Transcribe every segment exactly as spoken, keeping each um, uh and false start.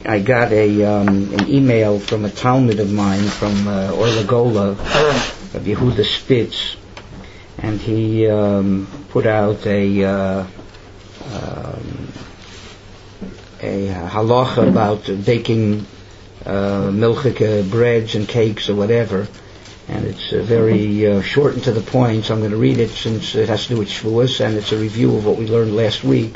I got a um, an email from a Talmud of mine from uh, Orlagola of Yehuda Spitz, and he um, put out a uh, um, a halacha about baking uh, milchike breads and cakes or whatever, and it's uh, very uh, short and to the point, so I'm going to read it since it has to do with Shavuos, and it's a review of what we learned last week.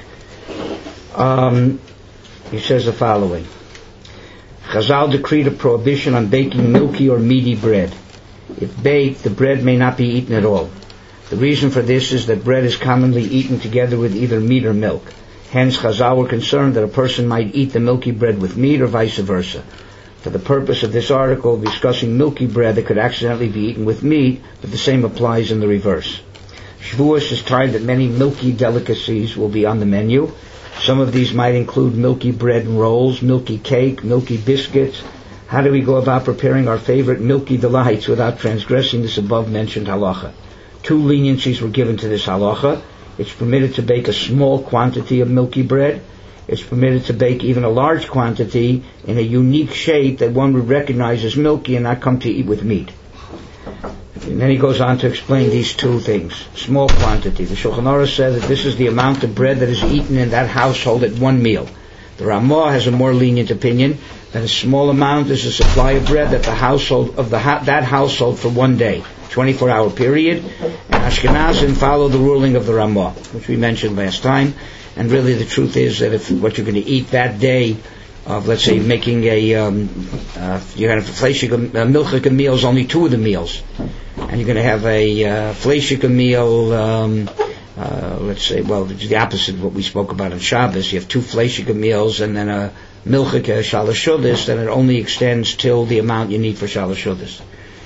Um, he says the following. Chazal decreed a prohibition on baking milky or meaty bread. If baked, the bread may not be eaten at all. The reason for this is that bread is commonly eaten together with either meat or milk. Hence, Chazal were concerned that a person might eat the milky bread with meat or vice versa. For the purpose of this article, we're discussing milky bread that could accidentally be eaten with meat, but the same applies in the reverse. Shavuos is time that many milky delicacies will be on the menu. Some of these might include milky bread and rolls, milky cake, milky biscuits. How do we go about preparing our favorite milky delights without transgressing this above-mentioned halacha? Two leniencies were given to this halacha. It's permitted to bake a small quantity of milky bread. It's permitted to bake even a large quantity in a unique shape that one would recognize as milky and not come to eat with meat. And then he goes on to explain these two things. Small quantity. The Shulchan Aruch says that this is the amount of bread that is eaten in that household at one meal. The Ramah has a more lenient opinion that a small amount is a supply of bread that the household of the ha- that household for one day, twenty-four hour period. And Ashkenazim follow the ruling of the Ramah, which we mentioned last time. And really, the truth is that if what you're going to eat that day, of let's say making a um, uh, you're going to have a fleishik uh, milchik meal is only two of the meals, and you're going to have a uh, fleishik meal. Um, uh, let's say, well, it's the opposite of what we spoke about on Shabbos. You have two fleishik meals and then a milchik shalosh shudas, and it only extends till the amount you need for shalosh shudas.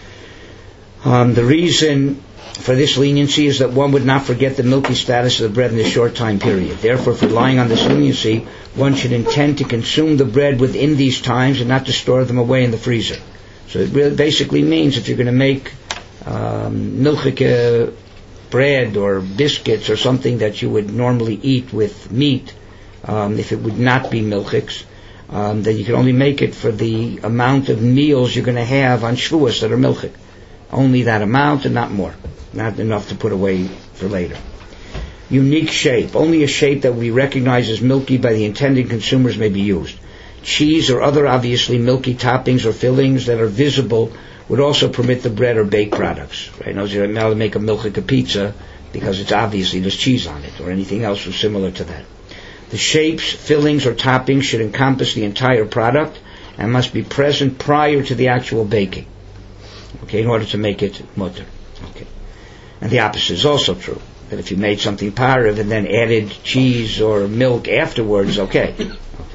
Um, the reason for this leniency is that one would not forget the milky status of the bread in a short time period. Therefore, if relying on this leniency, one should intend to consume the bread within these times and not to store them away in the freezer. So it really basically means if you're going to make um, milchike bread or biscuits or something that you would normally eat with meat, um, if it would not be milchiks, um, then you can only make it for the amount of meals you're going to have on Shavuos that are milchik. Only that amount and not more. Not enough to put away for later. Unique shape. Only a shape that we recognize as milky by the intended consumers may be used. Cheese or other obviously milky toppings or fillings that are visible would also permit the bread or baked products. Right? Now you're not to make a milchik pizza because it's obviously there's cheese on it, or anything else was similar to that. The shapes, fillings, or toppings should encompass the entire product and must be present prior to the actual baking. Okay, in order to make it mutter. Okay. And the opposite is also true. That if you made something parav and then added cheese or milk afterwards, okay. okay.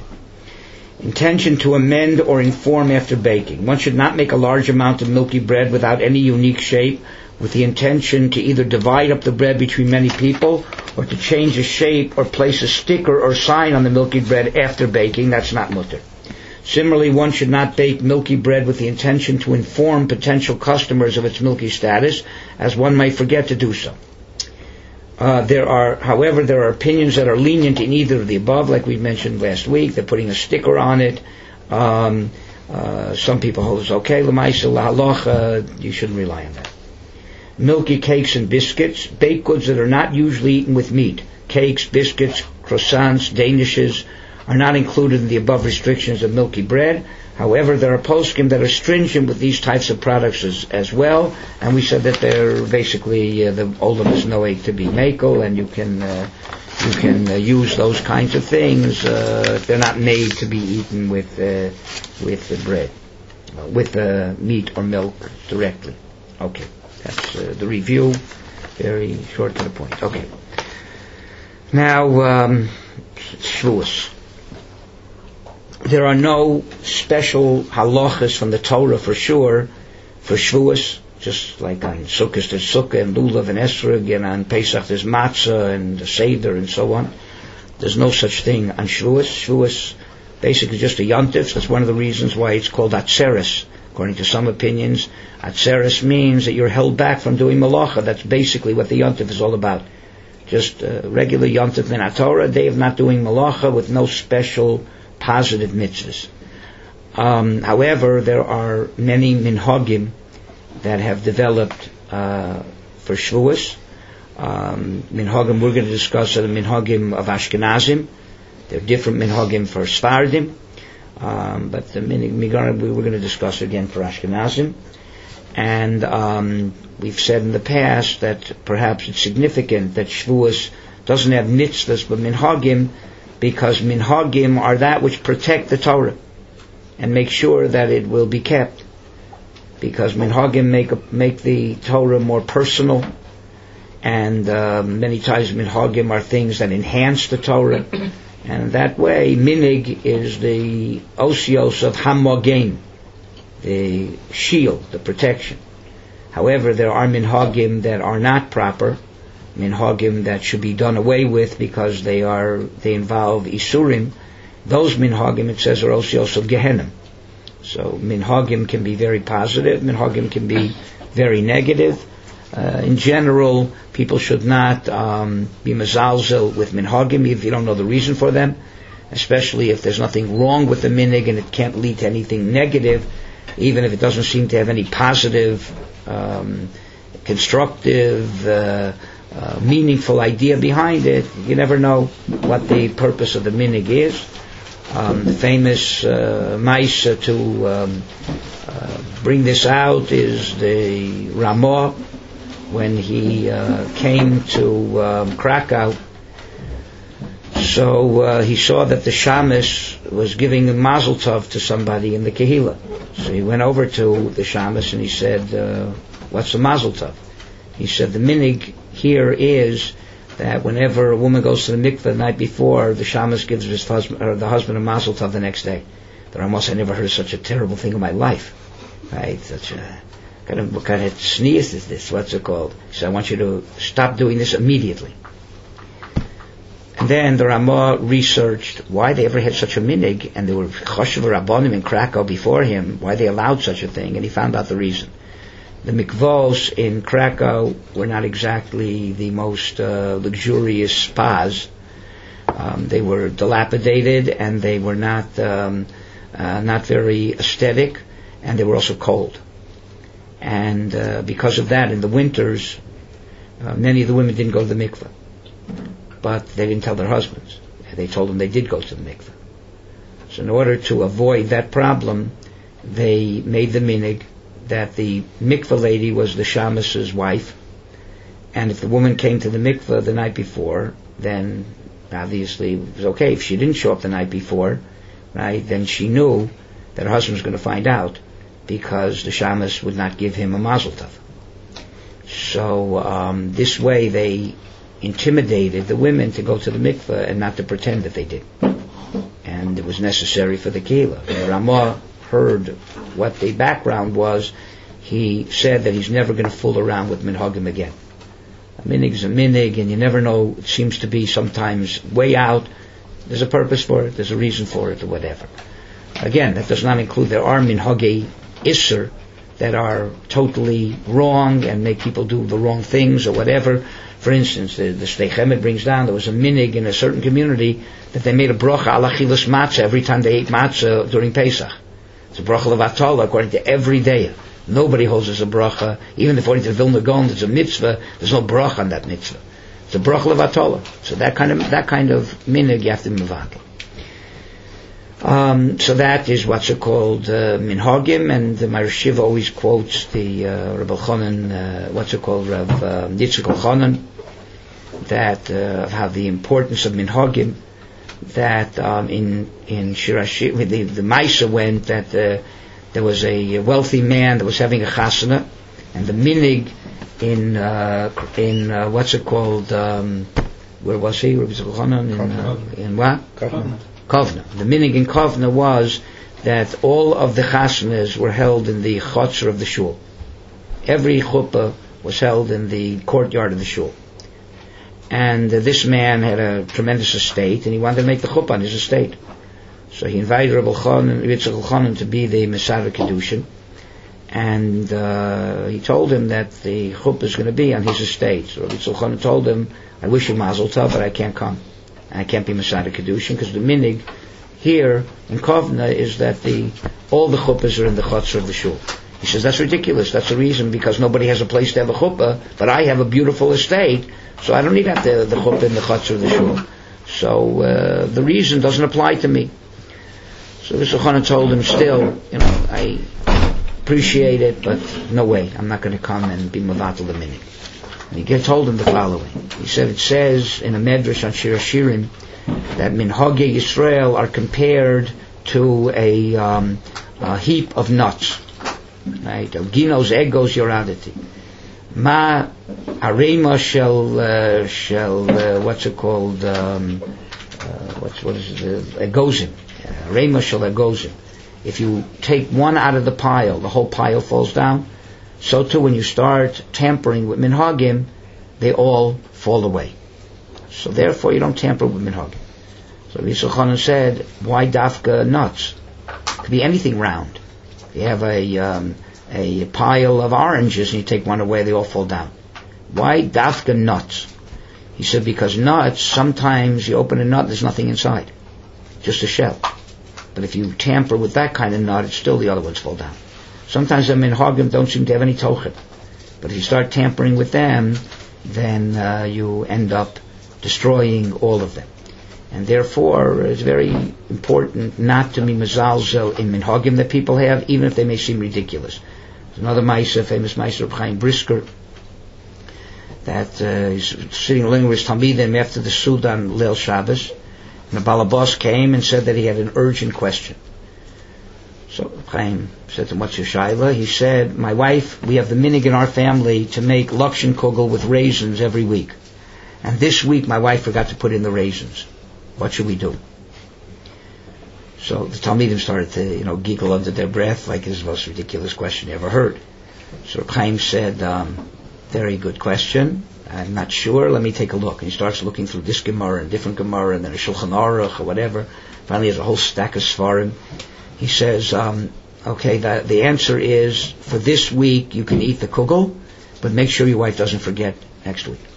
Intention to amend or inform after baking. One should not make a large amount of milky bread without any unique shape, with the intention to either divide up the bread between many people or to change the shape or place a sticker or sign on the milky bread after baking. That's not mutter. Similarly, one should not bake milky bread with the intention to inform potential customers of its milky status, as one might forget to do so. Uh, there are, however, there are opinions that are lenient in either of the above, like we mentioned last week. They're putting a sticker on it. Um, uh, some people hold it's okay. L'maisa lahalacha, you shouldn't rely on that. Milky cakes and biscuits, baked goods that are not usually eaten with meat. Cakes, biscuits, croissants, danishes, are not included in the above restrictions of milky bread. However, there are poskim that are stringent with these types of products as, as well, and we said that they're basically uh, the olam is noeg to be makel, and you can uh, you can uh, use those kinds of things uh, if they're not made to be eaten with uh, with the bread, uh, with the uh, meat or milk directly. Okay, that's uh, the review. Very short to the point. Okay. Now, um, Shavuos. There are no special halachas from the Torah for sure for Shavuos, just like on Sukkot there's Sukkah and Lulav and Esrog, and on Pesach there's Matzah and the Seder and so on. There's no such thing on Shavuos. Shavuos basically just a yontif. That's one of the reasons why it's called Atzeres. According to some opinions, Atzeres means that you're held back from doing malacha. That's basically what the yontif is all about. Just a regular yontif min Torah, a day of not doing malacha with no special positive mitzvahs. Um, however, there are many minhagim that have developed uh, for Shavuos. Um, minhagim we're going to discuss are the minhagim of Ashkenazim. There are different minhagim for Sfardim, um, but the minhagim we we're going to discuss again for Ashkenazim. And um, we've said in the past that perhaps it's significant that Shavuos doesn't have mitzvahs but minhagim, because minhagim are that which protect the Torah and make sure that it will be kept. Because minhagim make a, make the Torah more personal, and uh, many times minhagim are things that enhance the Torah, and that way minig is the osios of hamogen, the shield, the protection. However, there are minhagim that are not proper, minhagim that should be done away with because they are they involve isurim. Those minhagim, it says, are osios of Gehenim. So minhagim can be very positive, minhagim can be very negative. Uh, in general, people should not um, be mezalzel with minhagim if you don't know the reason for them, especially if there's nothing wrong with the minig and it can't lead to anything negative, even if it doesn't seem to have any positive, um, constructive, uh, uh, meaningful idea behind it. You never know what the purpose of the minig is. Um, the famous uh, Maisa to um, uh, bring this out is the Ramah, when he uh, came to um, Krakow. So uh, he saw that the shamus was giving a mazel tov to somebody in the kehillah. So he went over to the shamus and he said, uh, what's the mazel tov? He said, the minig here is that whenever a woman goes to the mikveh the night before, the shamus gives his husband, or the husband a mazel tov the next day. The Ramos, I never heard such a terrible thing in my life. Right? Such a kind of, what kind of sneeze is this? What's it called? He said, I want you to stop doing this immediately. And then the Ramah researched why they ever had such a minig, and there were choshev rabbanim in Krakow before him, why they allowed such a thing, and he found out the reason. The mikvos in Krakow were not exactly the most uh, luxurious spas. Um, they were dilapidated, and they were not um, uh, not very aesthetic, and they were also cold. And uh, because of that, in the winters, uh, many of the women didn't go to the mikveh. But they didn't tell their husbands. They told them they did go to the mikveh. So in order to avoid that problem, they made the minig that the mikveh lady was the shamus's wife, and if the woman came to the mikveh the night before, then obviously it was okay. If she didn't show up the night before, right, then she knew that her husband was going to find out, because the shamus would not give him a mazel tov. So um, this way they intimidated the women to go to the mikveh and not to pretend that they did. And it was necessary for the kehillah. When Ramah heard what the background was, he said that he's never going to fool around with minhagim again. A minig's a minig, and you never know, it seems to be sometimes way out. There's a purpose for it, there's a reason for it, or whatever. Again, that does not include, there are minhagei isser that are totally wrong and make people do the wrong things or whatever. For instance, the, the Shtei Chemed brings down, there was a minig in a certain community that they made a bracha ala chilas matzah every time they ate matzah during Pesach. It's a bracha levatala according to every day. Nobody holds as a bracha, even according to the Vilna Gaon, there's a mitzvah, there's no bracha on that mitzvah. It's a bracha levatala. So that kind of that kind of minig you have to mivake. Um, so that is what's called uh, minhagim, and the Meir Shiva always quotes the uh, Reb Elchanan, uh, what's it called, Reb uh, Yitzchak Elchanan, that uh, of how the importance of minhagim, that um, in in Shirashi, the the Maisa went that uh, there was a wealthy man that was having a chasana, and the minig in uh, in uh, what's it called, um, where was he? Reb Yitzchak Elchanan in uh, in what? Kovna. Kovna. The minig in Kovna was that all of the chasanas were held in the chotzer of the shul. Every chuppah was held in the courtyard of the shul. And uh, this man had a tremendous estate, and he wanted to make the chuppah on his estate. So he invited Reb Elchanan, Yitzchak Elchanan, to be the Mesader Kedushin, and uh, he told him that the chuppah is going to be on his estate. So Yitzchak Elchanan told him, I wish you mazel tov, but I can't come. I can't be Mesader Kedushin, because the minig here in Kovna is that the all the chuppahs are in the chutzner of the shul. He says that's ridiculous. That's the reason, because nobody has a place to have a chuppah, but I have a beautiful estate, so I don't need to have the, the chuppah in the chutzner of the shul. So uh, the reason doesn't apply to me. So the Shulchan told him, still, you know, I appreciate it, but no way, I'm not going to come and be mavatal the minute. And he told him the following. He said, it says in a medrash on Shir Hashirim that minhagei Yisrael are compared to a, um, a heap of nuts. Right? Ginos, egos, yoraditi. Ma arema shel uh, shel uh, what's it called? Um, uh, what's what is it? Uh, egozim. Arema shel egozim. If you take one out of the pile, the whole pile falls down. So too, when you start tampering with minhagim, they all fall away. So therefore, you don't tamper with minhagim. So Yisrael Chanan said, why dafka nuts? It could be anything round. You have a um, a pile of oranges and you take one away, they all fall down. Why dafka nuts? He said, because nuts, sometimes you open a nut, there's nothing inside, just a shell. But if you tamper with that kind of nut, it's still the other ones fall down. Sometimes the minhagim don't seem to have any tochet, but if you start tampering with them, then uh, you end up destroying all of them. And therefore, it's very important not to be mezalzel in minhagim that people have, even if they may seem ridiculous. There's another Maisa, famous Maisa of Chaim Brisker, that uh, he's sitting learning with his Talmidim after the Sudan Leil Shabbos, and the Balabas came and said that he had an urgent question. So Chaim said to him, what's your shaila? He said, my wife, we have the minig in our family to make lakshen kugel with raisins every week. And this week my wife forgot to put in the raisins. What should we do? So the Talmidim started to, you know, giggle under their breath, like it's the most ridiculous question you ever heard. So Chaim said, um, very good question. I'm not sure. Let me take a look. And he starts looking through this Gemara and different Gemara and then a Shulchan Aruch or whatever. Finally, he has a whole stack of Svarim. He says, um, okay, the, the answer is, for this week you can eat the kugel, but make sure your wife doesn't forget next week.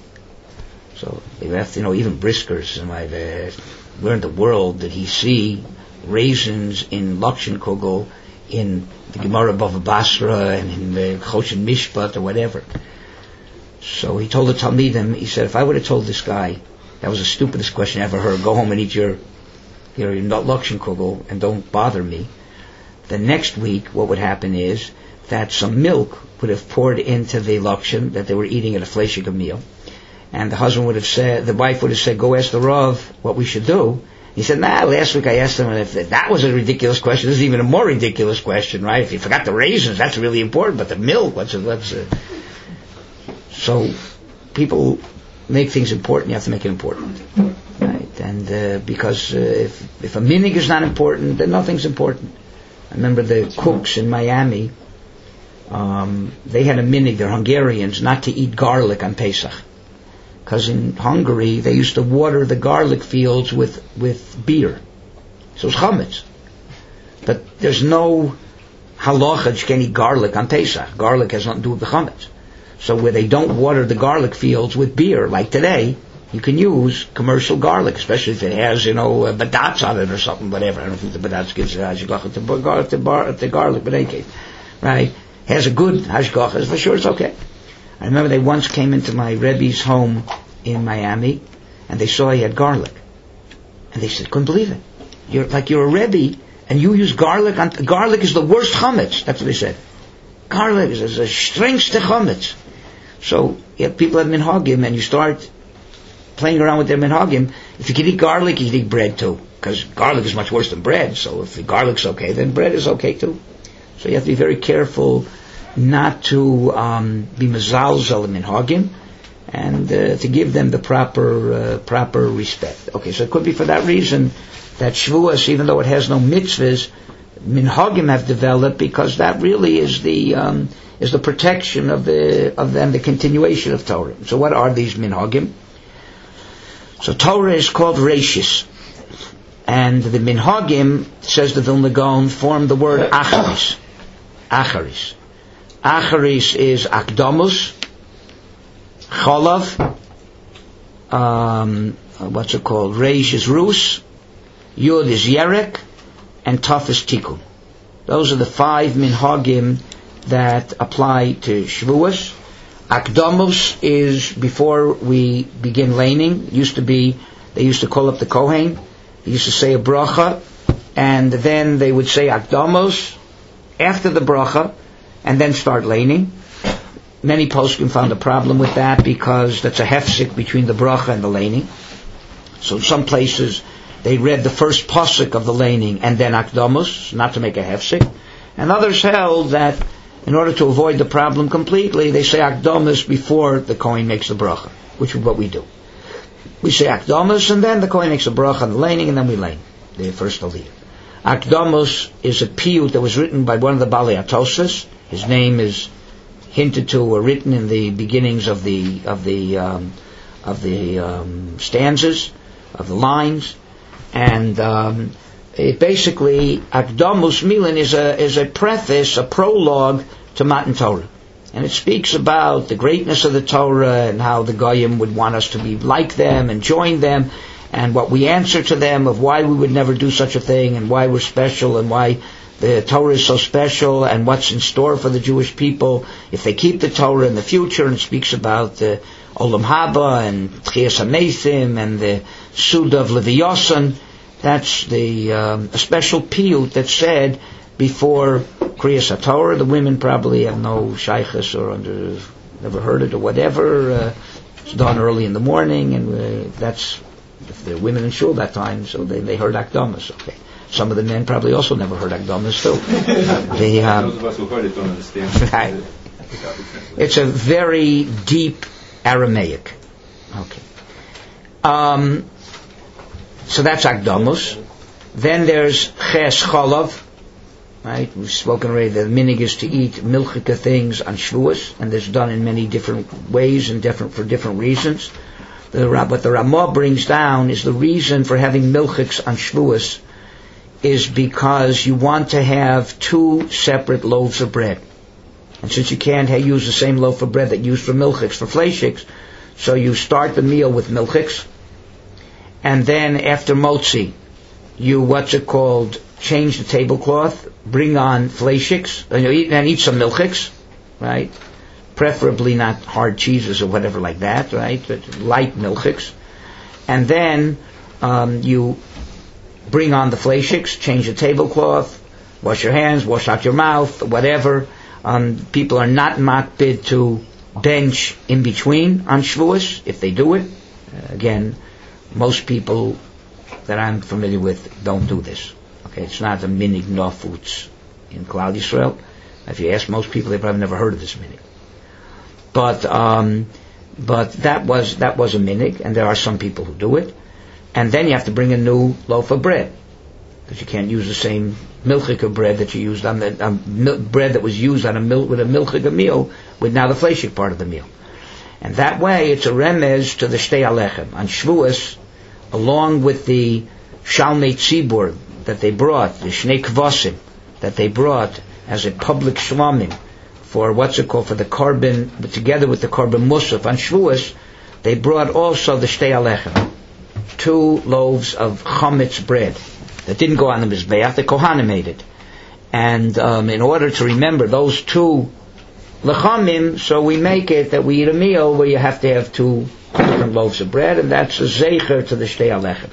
So, you have to, you know, even Briskers, and I've, uh, where in the world did he see raisins in lakshen kugel in the Gemara Bava Basra and in the Choshen Mishpat or whatever? So he told the Talmidim, he said, if I would have told this guy, that was the stupidest question I ever heard, go home and eat your You know, you're not lakshen kugel and don't bother me. The next week, what would happen is that some milk would have poured into the lakshen that they were eating at a fleshig meal, and the husband would have said, the wife would have said, "Go ask the Rav what we should do." He said, "Nah, last week I asked him, and if that was a ridiculous question, this is even a more ridiculous question, right? If you forgot the raisins, that's really important, but the milk, what's it?" What's it? So people make things important. You have to make it important. Right, and uh, because uh, if if a minig is not important, then nothing's important. I remember the cooks in Miami. Um, they had a minig. They're Hungarians, not to eat garlic on Pesach, because in Hungary they used to water the garlic fields with with beer, so it's chametz. But there's no halacha that you can eat garlic on Pesach. Garlic has nothing to do with the chametz. So where they don't water the garlic fields with beer, like today, you can use commercial garlic, especially if it has, you know, uh, badats on it or something, whatever. I don't think the badats gives a hashgacha to garlic, to, bar, to garlic, but in any case, right? Has a good hashgacha, for sure it's okay. I remember they once came into my Rebbe's home in Miami, and they saw he had garlic. And they said, couldn't believe it. You're like, you're a Rebbe, and you use garlic on, garlic is the worst chametz. That's what they said. Garlic is a strength to chametz. So, if people have minhagim, and you start playing around with their minhagim, if you can eat garlic, you can eat bread too. Because garlic is much worse than bread, so if the garlic's okay, then bread is okay too. So you have to be very careful not to um, be mezalzel in minhagim, and uh, to give them the proper uh, proper respect. Okay, so it could be for that reason that Shavuos, even though it has no mitzvahs, minhagim have developed, because that really is the um, is the protection of the of them, the continuation of Torah. So what are these minhagim? So Torah is called Reishis, and the minhagim, says the Vilna Gaon, form the word acharis. Acharis. Acharis is akdamus, cholav, um, what's it called? Reish is rus, Yud is Yerek, and Taf is Tikkun. Those are the five minhagim that apply to Shavuos. Akdamus is before we begin laning. It used to be, they used to call up the Kohen. They used to say a bracha, and then they would say Akdamos after the bracha, and then start laning. Many poskim found a problem with that because that's a hefsek between the bracha and the laning. So in some places they read the first pasuk of the laning and then Akdamos, not to make a hefsek. And others held that in order to avoid the problem completely, they say Akdamos before the Kohen makes the bracha, which is what we do. We say Akdamos, and then the Kohen makes a bracha on the laning, and then we lane the first aliyah. Akdamos is a piyut that was written by one of the Balei Atosas. His name is hinted to or written in the beginnings of the of the um, of the um, stanzas, of the lines, and um, it basically Akdamus Milan is a is a preface, a prologue to Matan Torah, and it speaks about the greatness of the Torah and how the Goyim would want us to be like them and join them, and what we answer to them of why we would never do such a thing and why we're special and why the Torah is so special and what's in store for the Jewish people if they keep the Torah in the future. And it speaks about the Olam Haba and Tchias HaMeithim and the Suda of Leviyosan. That's the um, a special piyut that's said before Kriyas HaTorah. The women probably have no shaykhus or under, never heard it or whatever. Uh, it's done early in the morning, and uh, that's if they're women in shul that time, so they, they heard Akdamas. Okay. Some of the men probably also never heard Akdamas too. the, um, Those of us who heard it don't understand. Right. It's a very deep Aramaic. Okay. Um, so that's Akdamus. Then there's Ches Cholav. Right? We've spoken already that the minig is to eat milchika things on Shavuos, and this is done in many different ways and different for different reasons. The, what the Ramah brings down is the reason for having milchiks on Shavuos is because you want to have two separate loaves of bread. And since you can't have, use the same loaf of bread that you use for milchiks, for fleishiks, so you start the meal with milchiks, and then after motzi, you, what's it called, change the tablecloth, bring on fleishiks, and, you eat, and eat some milchiks, right? Preferably not hard cheeses or whatever like that, right? But light milchiks. And then um, you bring on the fleishiks, change the tablecloth, wash your hands, wash out your mouth, whatever. Um, people are not makbid to bench in between on Shavuos, if they do it. Uh, again, most people that I'm familiar with don't do this. Okay, it's not a minig nofutz in Klal Yisrael. If you ask most people, they've probably never heard of this minig. But um, but that was that was a minig, and there are some people who do it. And then you have to bring a new loaf of bread, because you can't use the same milchika bread that you used on the um, mil- bread that was used on a mil- with a milchika meal with now the fleishik part of the meal. And that way, it's a remez to the shtei alechem on Shavuos, along with the shalmei tzibur that they brought, the shnei kvasim that they brought as a public shlamim for what's it called for the carbon, together with the carbon musaf on Shavuos, they brought also the shtei alechem, two loaves of chametz bread that didn't go on the mizbeach. The kohanim made it, and um, in order to remember those two lechamim, so we make it that we eat a meal where you have to have two different loaves of bread, and that's a zeicher to the shtei alechem.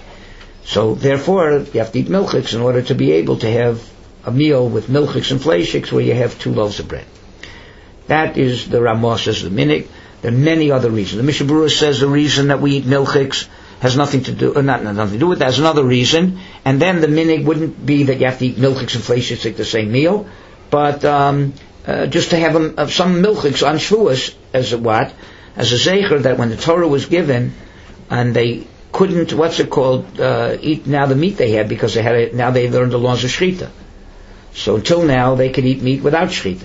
So therefore, you have to eat milchiks in order to be able to have a meal with milchiks and fleishiks where you have two loaves of bread. That is the Ramah says the minig. There are many other reasons. The Mishnah Berurah says the reason that we eat milchiks has nothing to do, uh, not nothing to do with that. There's another reason, and then the minig wouldn't be that you have to eat milchiks and fleishiks at the same meal, but um, uh, just to have a, uh, some milchiks on Shavuos as a what, as a zeicher that when the Torah was given, and they couldn't, what's it called, uh, eat now the meat they had because they had it, now they learned the laws of shechita. So until now they could eat meat without shechita.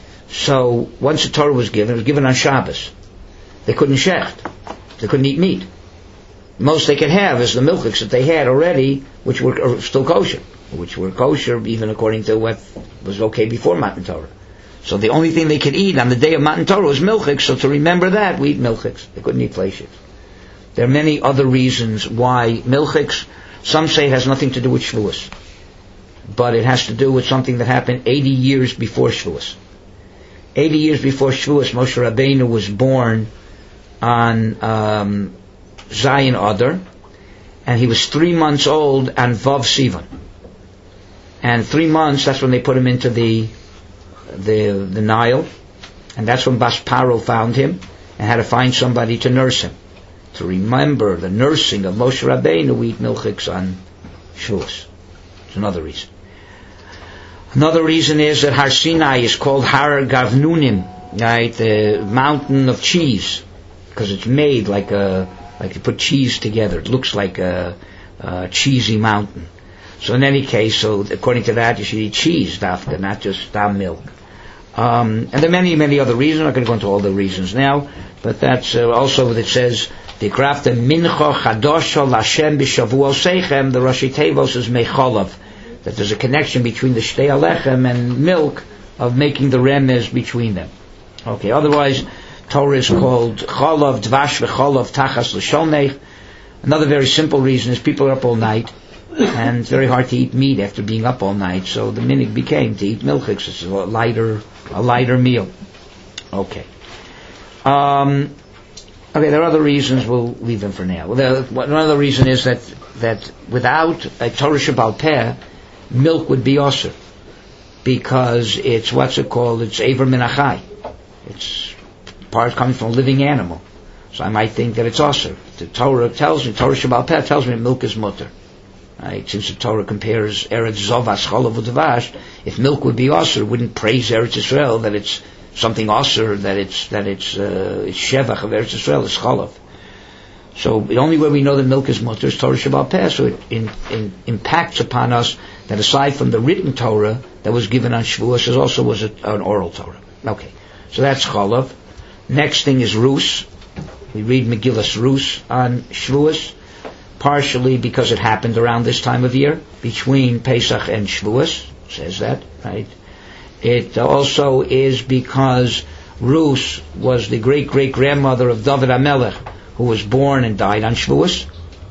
So once the Torah was given, it was given on Shabbos. They couldn't shecht. They couldn't eat meat. Most they could have is the milchiks that they had already, which were still kosher, which were kosher even according to what was okay before Matan Torah. So the only thing they could eat on the day of Matan Torah was milchiks. So to remember that, we eat milchiks. They couldn't eat fleishiks. There are many other reasons why milchiks. Some say it has nothing to do with Shavuos, but it has to do with something that happened eighty years before Shavuos. eighty years before Shavuos, Moshe Rabbeinu was born on um, Zayin Adar, and he was three months old on Vav Sivan. And three months, that's when they put him into the the the Nile, and that's when Bas Paro found him and had to find somebody to nurse him. To remember the nursing of Moshe Rabbeinu, we eat milchiks on Shavuos. It's another reason. Another reason is that Har Sinai is called Har Gavnunim, right? The mountain of cheese, because it's made like a like you put cheese together. It looks like a, a cheesy mountain. So in any case, so according to that, you should eat cheese, dafka, not just dam milk. Um, and there are many, many other reasons. I'm not going to go into all the reasons now, but that's uh, also that says the krafta mincha chadosha lashem b'shavuos seichem. The Rashi Tevos is mecholav, that there's a connection between the shtei alechem and milk of making the remez between them. Okay. Otherwise, Torah is called cholav dvash v'cholav tachas l'shonech. Another very simple reason is people are up all night, and it's very hard to eat meat after being up all night. So the minig became to eat milchiks. It's a lighter, a lighter meal. Okay. Um, okay. There are other reasons. We'll leave them for now. Well, there, another reason is that that without a Torah Shebaal Peh, milk would be osur, because it's what's it called? It's Eiver Min Achai. It's part coming from a living animal. So I might think that it's osur. The Torah tells me, Torah Shebaal Peh tells me milk is mutter. Right? Since the Torah compares Eretz Zovas Cholav Udavash, if milk would be osur, it wouldn't praise Eretz Yisrael that it's something osur, that it's that it's uh, it's shevach of Eretz Yisrael, it's cholav. So the only way we know that milk is mutter is Torah Shebaal Peh. So it in, in, impacts upon us that aside from the written Torah that was given on Shavuos, there also was a, an oral Torah. Okay, so that's cholav. Next thing is Rus. We read Megillas Rus on Shavuos, partially because it happened around this time of year, between Pesach and Shavuos, says that, right? It also is because Rus was the great-great-grandmother of David HaMelech, who was born and died on Shavuos.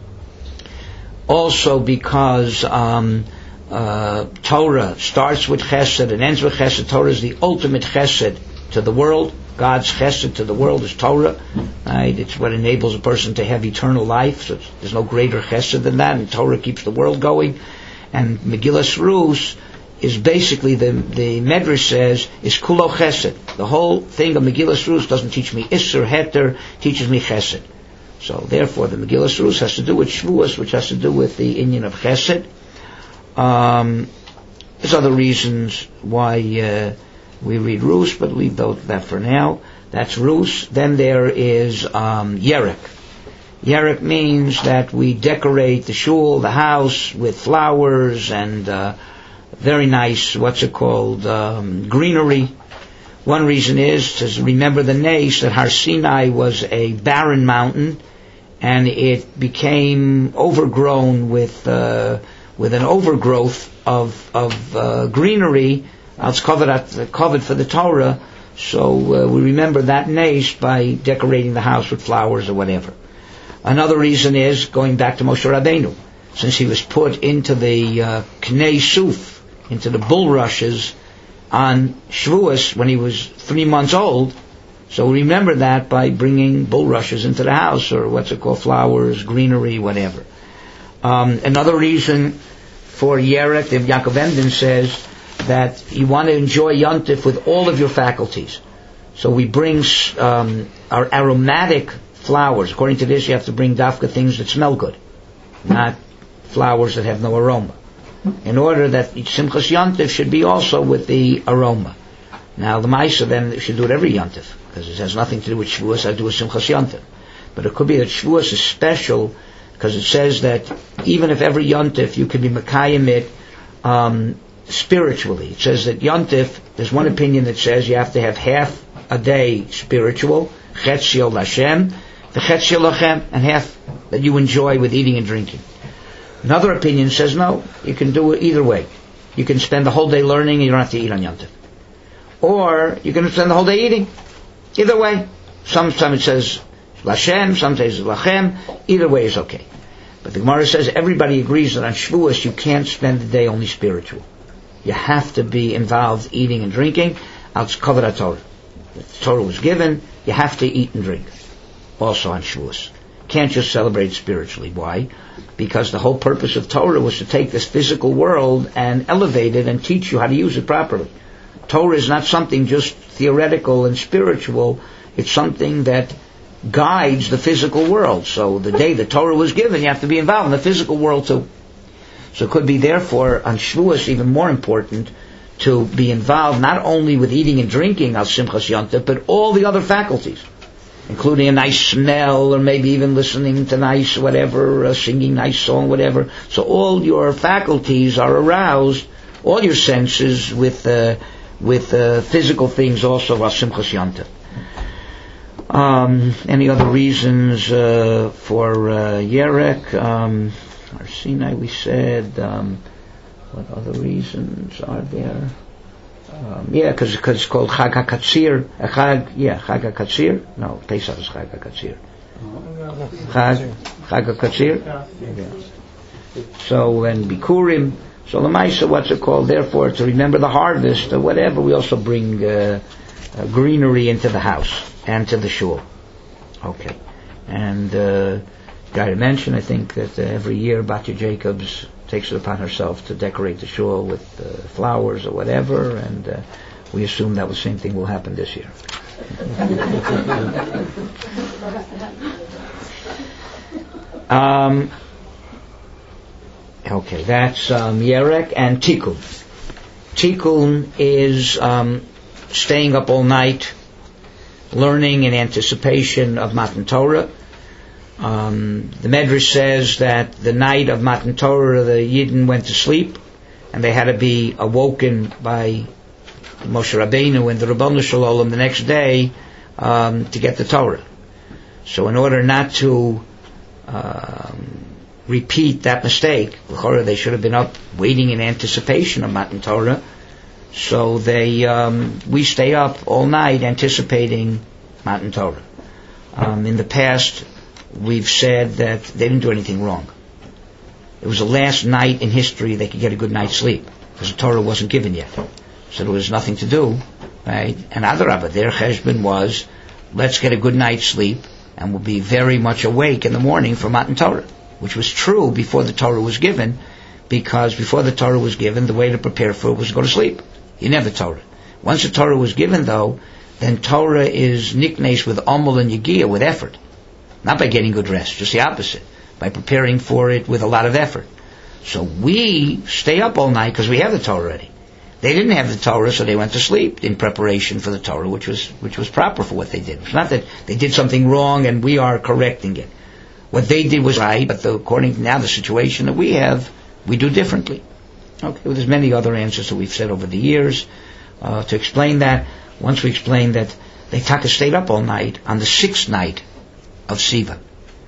Also because um, uh, Torah starts with Chesed and ends with Chesed. Torah is the ultimate Chesed to the world. God's chesed to the world is Torah, right? It's what enables a person to have eternal life. So there's no greater chesed than that, and Torah keeps the world going. And Megillas Rus is basically, the the Medrash says, is kulo chesed. The whole thing of Megillas Rus doesn't teach me Isser, Heter, teaches me chesed. So therefore the Megillas Rus has to do with Shavuos, which has to do with the inyan of chesed. Um, there's other reasons why uh, we read Rus, but leave that for now. That's Rus. Then there is um, Yerek. Yerek means that we decorate the shul, the house, with flowers and uh, very nice, what's it called, um, greenery. One reason is to remember the Nes, that Har Sinai was a barren mountain, and it became overgrown with uh, with an overgrowth of of uh, greenery. It's covered, covered for the Torah, so uh, we remember that Nes by decorating the house with flowers or whatever. Another reason is going back to Moshe Rabbeinu, since he was put into the uh, Knei Suf, into the bulrushes on Shavuos when he was three months old. So we remember that by bringing bulrushes into the house, or what's it called, flowers, greenery, whatever. Um, another reason for Yerek, the Yaakov Emden says that you want to enjoy Yontif with all of your faculties. So we bring um, our aromatic flowers. According to this, you have to bring dafka things that smell good, not flowers that have no aroma, in order that Simchas Yontif should be also with the aroma. Now the Maisa then should do it every Yontif, because it has nothing to do with Shavuos, I do with Simchas Yontif. But it could be that Shavuos is special, because it says that even if every Yontif you could be Mekayim it um, spiritually. It says that Yontif, there's one opinion that says you have to have half a day spiritual, Chetziel Lashem, the Chetziel Lachem, and half that you enjoy with eating and drinking. Another opinion says no, you can do it either way. You can spend the whole day learning and you don't have to eat on Yontif. Or you can spend the whole day eating. Either way. Sometimes it says Lashem, sometimes it's Lachem. Either way is okay. But the Gemara says everybody agrees that on Shavuos you can't spend the day only spiritual. You have to be involved eating and drinking. It's covered Torah. The Torah was given, you have to eat and drink. Also on Shavuos. Can't just celebrate spiritually. Why? Because the whole purpose of Torah was to take this physical world and elevate it and teach you how to use it properly. Torah is not something just theoretical and spiritual. It's something that guides the physical world. So the day the Torah was given, you have to be involved in the physical world too. So it could be therefore on Shavuos even more important to be involved not only with eating and drinking al Simchas Yontif, but all the other faculties, including a nice smell, or maybe even listening to nice whatever, uh, singing nice song, whatever. So all your faculties are aroused, all your senses with uh, with uh, physical things also al Simchas Yontif. Um, any other reasons uh, for uh, Yerek? Um, Har Sinai, we said. Um, what other reasons are there? Um, yeah, because it's called Chag HaKatzir. Uh, Chag, yeah, Chag HaKatzir. No, Pesach is Chag HaKatzir. Chag, Chag HaKatzir. Yeah. So, and Bikurim. So, Lamaisa, what's it called? Therefore, to remember the harvest or whatever, we also bring uh, uh, greenery into the house and to the shul. Okay. And, uh, got to mention, I think, that uh, every year Batya Jacobs takes it upon herself to decorate the shul with uh, flowers or whatever, and uh, we assume that the same thing will happen this year. um, okay, that's um, Yerek and Tikkun. Tikkun is um, staying up all night, learning in anticipation of Matan Torah. Um, the Medrash says that the night of Matan Torah, the Yidden went to sleep, and they had to be awoken by Moshe Rabbeinu and the Rabbanu Shalom the next day um, to get the Torah. So in order not to um, repeat that mistake, they should have been up waiting in anticipation of Matan Torah. So they, um, we stay up all night anticipating Matan Torah. Um, in the past, we've said that they didn't do anything wrong. It was the last night in history they could get a good night's sleep, because the Torah wasn't given yet. So there was nothing to do, right? And Adarabah, their cheshbon was, let's get a good night's sleep, and we'll be very much awake in the morning for Matan Torah, which was true before the Torah was given, because before the Torah was given, the way to prepare for it was to go to sleep. You never Torah. Once the Torah was given, though, then Torah is nicknamed with Amul and Yegiah, with effort. Not by getting good rest, just the opposite. By preparing for it with a lot of effort. So we stay up all night because we have the Torah already. They didn't have the Torah, so they went to sleep in preparation for the Torah, which was which was proper for what they did. It's not that they did something wrong and we are correcting it. What they did was right, but the, according to now the situation that we have, we do differently. Okay, well, there's many other answers that we've said over the years uh, to explain that. Once we explained that they taka stayed up all night on the sixth night of Sivan.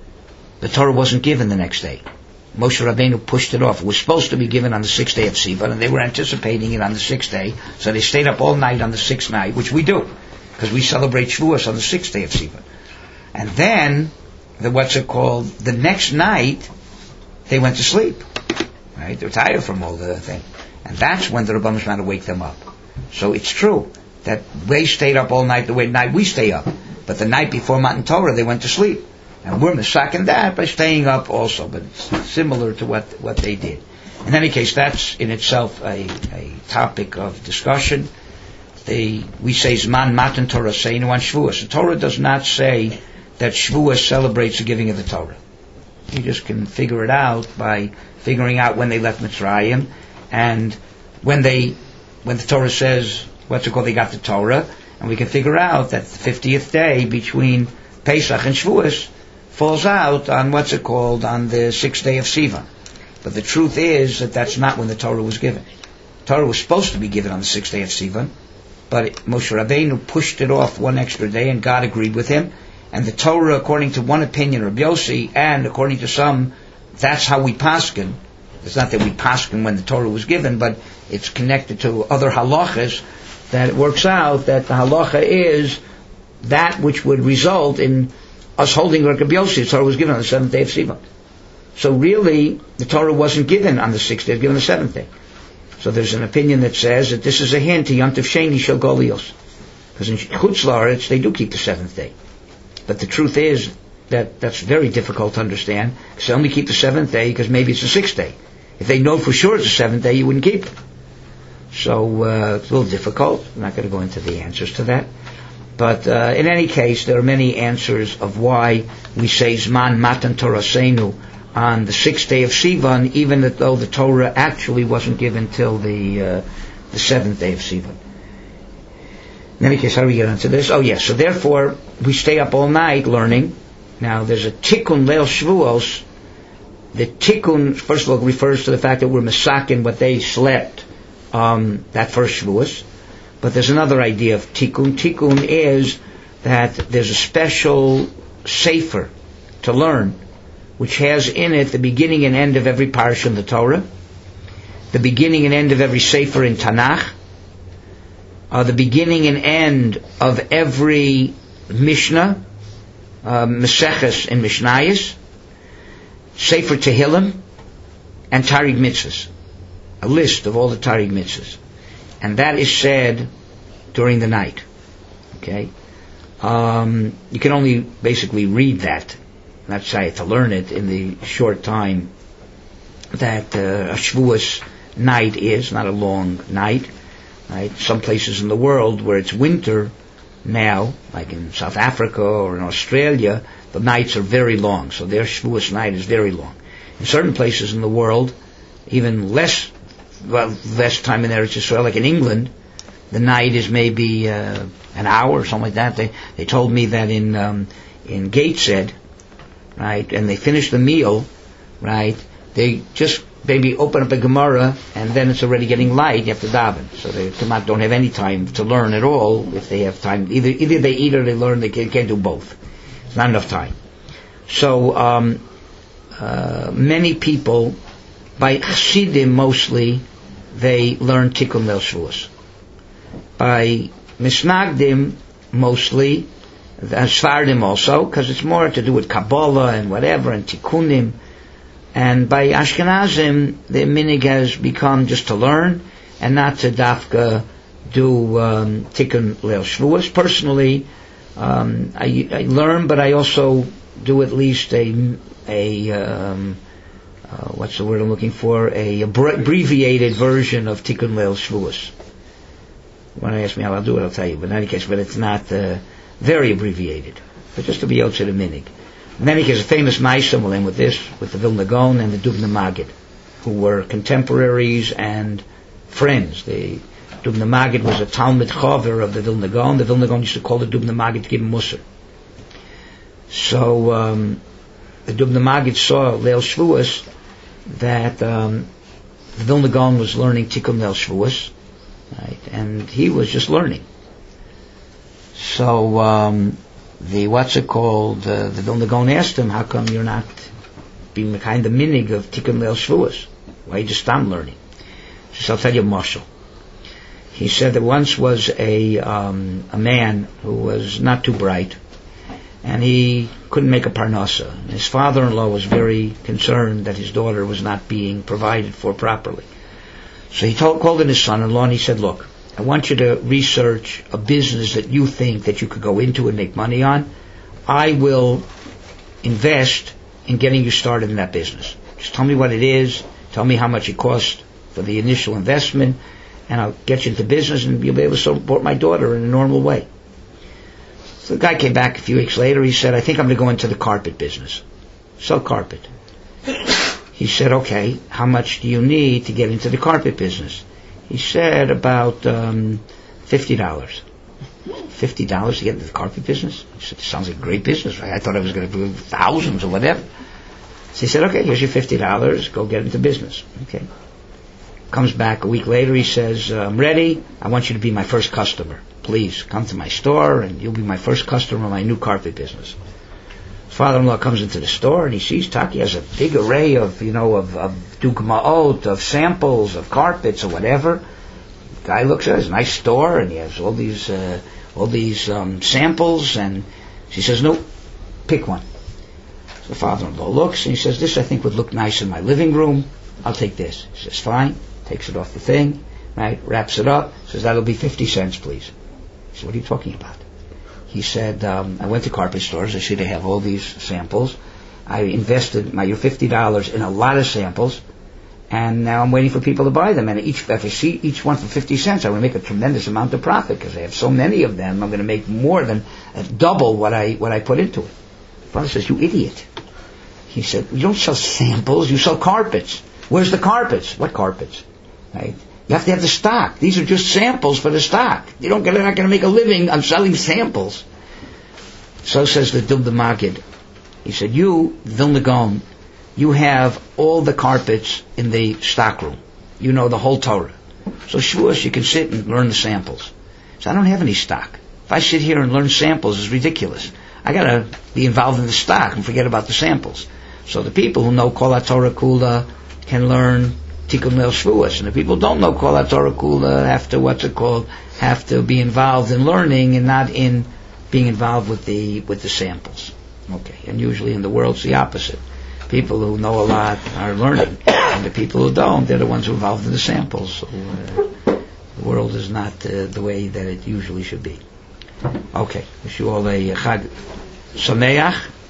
The Torah wasn't given the next day. Moshe Rabbeinu pushed it off. It was supposed to be given on the sixth day of Sivan, and they were anticipating it on the sixth day, so they stayed up all night on the sixth night, which we do, because we celebrate Shavuos on the sixth day of Sivan. And then, the what's it called, the next night, they went to sleep. Right? They were tired from all the thing. And that's when the Rebbeinu Shalom had to wake them up. So it's true that they stayed up all night the way night we stay up. But the night before Matan Torah, they went to sleep. And we're misaking that by staying up also, but it's similar to what, what they did. In any case, that's in itself a, a topic of discussion. They, we say Zman Matan Torah Seinu on Shavuos. The Torah does not say that Shavuos celebrates the giving of the Torah. You just can figure it out by figuring out when they left Mitzrayim, and when they, when the Torah says, what's it called, they got the Torah, and we can figure out that the fiftieth day between Pesach and Shavuos falls out on what's it called, on the sixth day of Sivan. But the truth is that that's not when the Torah was given. The Torah was supposed to be given on the sixth day of Sivan, but Moshe Rabbeinu pushed it off one extra day, and God agreed with him. And the Torah, according to one opinion, Rabbi Yossi, and according to some, that's how we paskin. It's not that we paskin when the Torah was given, but it's connected to other halachas, that it works out that the halacha is that which would result in us holding Rabbi Yossi. The Torah was given on the seventh day of Sivan. So really, the Torah wasn't given on the sixth day, it was given on the seventh day. So there's an opinion that says that this is a hint to Yom Tov Sheni Shel Golios. Because in Chutz La'aretz, they do keep the seventh day. But the truth is that that's very difficult to understand, because they only keep the seventh day because maybe it's the sixth day. If they know for sure it's the seventh day, you wouldn't keep it. So uh, it's a little difficult. I'm not going to go into the answers to that. But uh, in any case, there are many answers of why we say Zman Matan Torasenu on the sixth day of Sivan, even though the Torah actually wasn't given till the uh, the seventh day of Sivan. In any case, how do we get onto this? Oh yes, so therefore we stay up all night learning. Now there's a Tikkun Leil Shvuos. The Tikkun, first of all, refers to the fact that we're Mesakin what they slept um, that first Shvuos. But there's another idea of Tikkun. Tikkun is that there's a special sefer to learn, which has in it the beginning and end of every parsha in the Torah, the beginning and end of every sefer in Tanakh, uh, the beginning and end of every Mishnah, uh, Meseches and Mishnayos, Sefer Tehillim, and Tarig Mitzvahs. A list of all the Tarig Mitzvahs. And that is said during the night. Okay? Um, you can only basically read that, not say to learn it in the short time that uh, a Shavuos night is, not a long night. Right? Some places in the world where it's winter now, like in South Africa or in Australia, the nights are very long, so their Shavuos night is very long. In certain places in the world, even less, well, less time in Eretz Yisrael, like in England, the night is maybe uh, an hour or something like that. They they told me that in um, in Gateshead, right, and they finish the meal, right, they just maybe open up a Gemara, and then it's already getting light, you have to daven. So they don't have any time to learn at all. If they have time, either either they eat or they learn, they can't, can't do both. It's not enough time. So um, uh, many people, by Chassidim mostly, they learn Tikkun Leil Shavuos. By Misnagdim mostly, and Sfardim also, because it's more to do with Kabbalah and whatever, and Tikkunim. And by Ashkenazim, the minig has become just to learn, and not to dafka do um, Tikkun Leil Shavuos. Personally, um, I, I learn, but I also do at least a a um, uh, what's the word I'm looking for? A abbreviated version of Tikkun Leil Shavuos. When I ask me how I'll do it, I'll tell you. But in any case, but it's not uh, very abbreviated, but just to be out to the minig. In any case, a famous Maisa will end with this, with the Vilna Gaon and the Dubna Magid, who were contemporaries and friends. The Dubna Magid was a Talmud Chaver of the Vilna Gaon. The Vilna Gaon used to call the Dubna Magid to give him Musar. So um, the Dubna Magid saw Leil Shavuos that um, the Vilna Gaon was learning Tikkun Leil Shavuos, right? And he was just learning. So um, the what's it called? Uh, the Vilna Gaon asked him, "How come you're not being kind of minig of Tikkun Leil Shavuos? Why you just stop learning?" He said, "I'll tell you, Marshal." He said there once was a um, a man who was not too bright, and he couldn't make a parnasa. His father-in-law was very concerned that his daughter was not being provided for properly. So he told, called in his son-in-law and he said, "Look, I want you to research a business that you think that you could go into and make money on. I will invest in getting you started in that business. Just tell me what it is, tell me how much it costs for the initial investment, and I'll get you into business and you'll be able to support my daughter in a normal way." So the guy came back a few weeks later. He said, "I think I'm going to go into the carpet business. Sell carpet." He said, "Okay, how much do you need to get into the carpet business?" He said, "About um, fifty dollars. fifty dollars to get into the carpet business?" He said, "Sounds like a great business, right? I thought I was going to do thousands or whatever." So he said, "Okay, here's your fifty dollars. Go get into business." Okay. Comes back a week later. He says, "I'm ready. I want you to be my first customer. Please come to my store and you'll be my first customer in my new carpet business." His father-in-law comes into the store and he sees Taki has a big array of, you know, of, of dugmaot, of samples, of carpets or whatever. The guy looks at it, it's a nice store and he has all these, uh, all these um, samples, and she says, "No, pick one." So The father-in-law looks and he says, this I think would look nice in my living room. I'll take this. He says, fine. Takes it off the thing, right? Wraps it up. Says, that'll be fifty cents, please. He said, what are you talking about? He said, um, I went to carpet stores. I see they have all these samples. I invested my fifty dollars in a lot of samples, and now I'm waiting for people to buy them. And each, if I see each one for fifty cents, I'm going to make a tremendous amount of profit because I have so many of them. I'm going to make more than uh, double what I what I put into it. Father says, you idiot. He said, you don't sell samples, you sell carpets. Where's the carpets? What carpets? Right? You have to have the stock. These are just samples for the stock. You don't get, you're not going to make a living on selling samples. So says the Dubda Magid. He said, you, Vilna Gaon, you have all the carpets in the stock room. You know the whole Torah. So Shavuos, you can sit and learn the samples. So I don't have any stock. If I sit here and learn samples, it's ridiculous. I got to be involved in the stock and forget about the samples. So the people who know Kol HaTorah Kula can learn Tikkun Leil Shavuos, and the people who don't know Kol HaTorah Kula have to, what's it called, have to be involved in learning and not in being involved with the with the samples. Okay, and usually in the world it's the opposite. People who know a lot are learning, and the people who don't, they're the ones who are involved in the samples. So uh, the world is not uh, the way that it usually should be. Okay, wish you all a Chag Sameach.